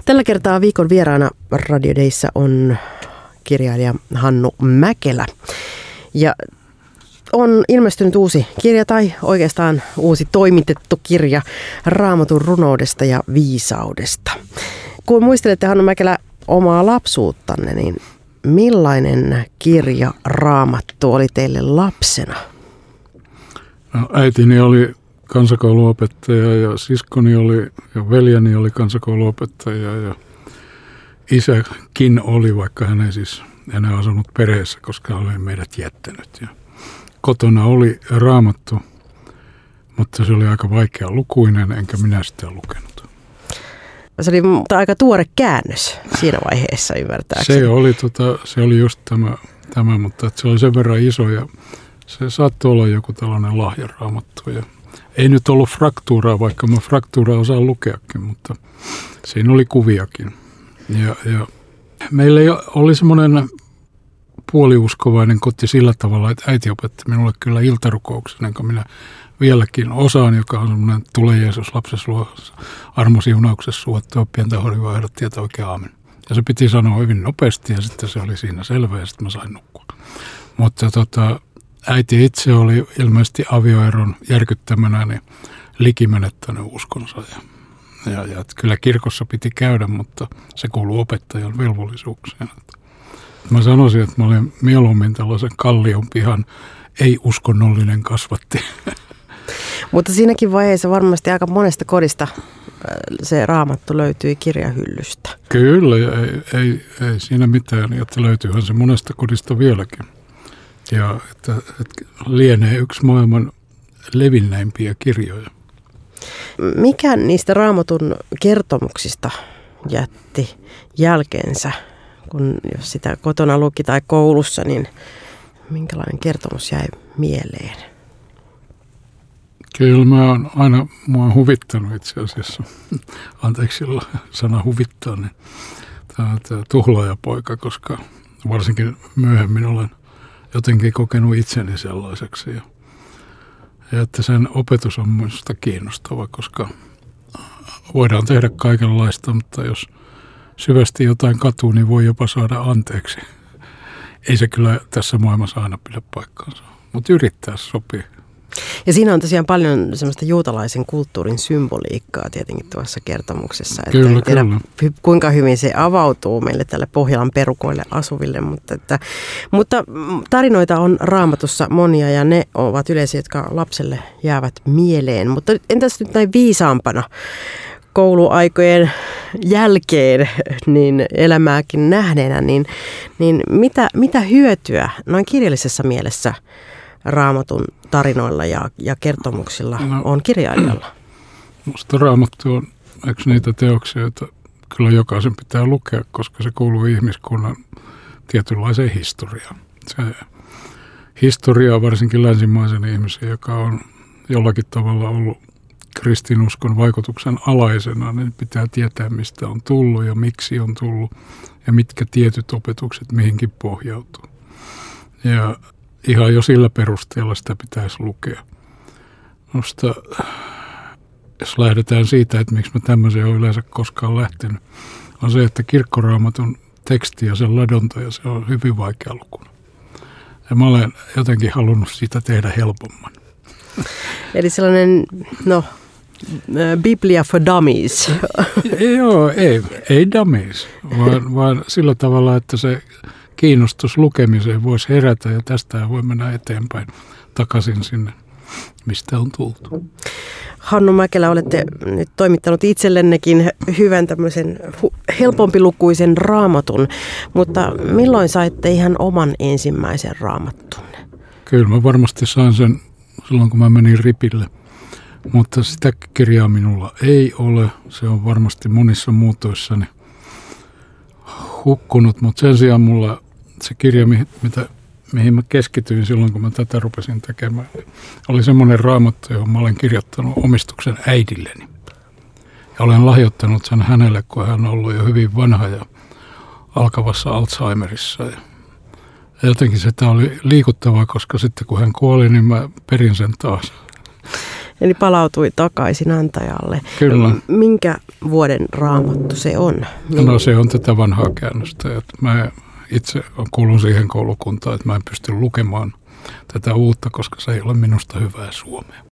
Tällä kertaa viikon vieraana Radio Dayssä on kirjailija Hannu Mäkelä. Ja on ilmestynyt uusi kirja tai oikeastaan uusi toimitettu kirja Raamatun runoudesta ja viisaudesta. Kun muistelette, Hannu Mäkelä, omaa lapsuuttanne, niin millainen kirja Raamattu oli teille lapsena? No, äitini oli kansakouluopettaja ja siskoni oli ja veljeni oli kansakouluopettaja ja isäkin oli, vaikka hän ei siis enää asunut perheessä, koska oli meidät jättänyt. Ja kotona oli Raamattu, mutta se oli aika vaikea lukuinen, enkä minä sitä lukenut. Se oli aika tuore käännös siinä vaiheessa, ymmärtääkseni. Se oli just tämä, mutta se oli sen verran iso ja se saattoi olla joku tällainen lahjaraamattu. Ja ei nyt ollut fraktuuraa, vaikka mä fraktuuraa osaan lukeakin, mutta siinä oli kuviakin. Ja meillä oli semmoinen puoliuskovainen koti sillä tavalla, että äiti opetti minulle kyllä iltarukouksen, jonka minä vieläkin osaan, joka on semmoinen tule Jeesus lapsesi luo armosiunauksessa suottua pientä horjua ehdotti, että oikein aamen. Ja se piti sanoa hyvin nopeasti ja sitten se oli siinä selvä ja sitten mä sain nukkua. Mutta äiti itse oli ilmeisesti avioeron järkyttämänä niin likimenettänyt uskonsa ja kyllä kirkossa piti käydä, mutta se kuului opettajan velvollisuuksiin. Mä sanoisin, että mä olin mieluummin tällaisen kallion pihan ei-uskonnollinen kasvatti. Mutta siinäkin vaiheessa varmasti aika monesta kodista se Raamattu löytyi kirjahyllystä. Kyllä, ei siinä mitään, että löytyyhän se monesta kodista vieläkin. Ja että lienee yksi maailman levinneimpiä kirjoja. Mikä niistä Raamatun kertomuksista jätti jälkeensä, kun jos sitä kotona luki tai koulussa, niin minkälainen kertomus jäi mieleen? Kyllä mua on huvittanut itse asiassa, anteeksi sana huvittaa, niin tämä tuhlaajapoika, koska varsinkin myöhemmin olen jotenkin kokenut itseni sellaiseksi. Ja että sen opetus on minusta kiinnostava, koska voidaan tehdä kaikenlaista, mutta jos syvästi jotain katuu, niin voi jopa saada anteeksi. Ei se kyllä tässä maailmassa aina pidä paikkaansa, mutta yrittää sopii. Ja siinä on tosiaan paljon semmoista juutalaisen kulttuurin symboliikkaa tietenkin tuossa kertomuksessa. Että kyllä, en tiedä, kuinka hyvin se avautuu meille tälle Pohjolan perukoille asuville, mutta tarinoita on Raamatussa monia ja ne ovat yleisiä, jotka lapselle jäävät mieleen. Mutta entäs nyt näin viisaampana kouluaikojen jälkeen niin elämääkin nähneenä, niin mitä hyötyä noin kirjallisessa mielessä Raamatun tarinoilla ja kertomuksilla on kirjailijalla? Minusta Raamattu on yksi niitä teoksia, joita kyllä jokaisen pitää lukea, koska se kuuluu ihmiskunnan tietynlaiseen historiaan. Se historia varsinkin länsimaisen ihmisen, joka on jollakin tavalla ollut kristinuskon vaikutuksen alaisena, niin pitää tietää, mistä on tullut ja miksi on tullut ja mitkä tietyt opetukset mihinkin pohjautuu. Ja ihan jo sillä perusteella sitä pitäisi lukea. Minusta, jos lähdetään siitä, että miksi mä tämmöiseen olen yleensä koskaan lähtenyt, on se, että kirkkoraamatun teksti ja sen ladonta, se on hyvin vaikea lukuna. Ja mä olen jotenkin halunnut siitä tehdä helpomman. Eli sellainen, Biblia for dummies. Joo, ei dummies, vaan sillä tavalla, että se kiinnostus lukemiseen voisi herätä ja tästä voi mennä eteenpäin takaisin sinne, mistä on tultu. Hannu Mäkelä, olette nyt toimittanut itsellennekin hyvän tämmöisen helpompilukuisen raamatun, mutta milloin saitte ihan oman ensimmäisen raamattunne? Kyllä mä varmasti sain sen silloin, kun mä menin ripille, mutta sitä kirjaa minulla ei ole. Se on varmasti monissa muutoissani hukkunut, mutta sen sijaan mulla se kirja, mihin mä keskityin silloin, kun mä tätä rupesin tekemään, oli semmoinen raamattu, johon mä olen kirjoittanut omistuksen äidilleni. Ja olen lahjoittanut sen hänelle, kun hän on ollut jo hyvin vanha ja alkavassa Alzheimerissa. Ja jotenkin sitä oli liikuttavaa, koska sitten kun hän kuoli, niin mä perin sen taas. Eli palautui takaisin antajalle. Kyllä. Minkä vuoden raamattu se on? No se on tätä vanhaa käännöstä. Mä itse kuulun siihen koulukuntaan, että mä en pysty lukemaan tätä uutta, koska se ei ole minusta hyvää suomea.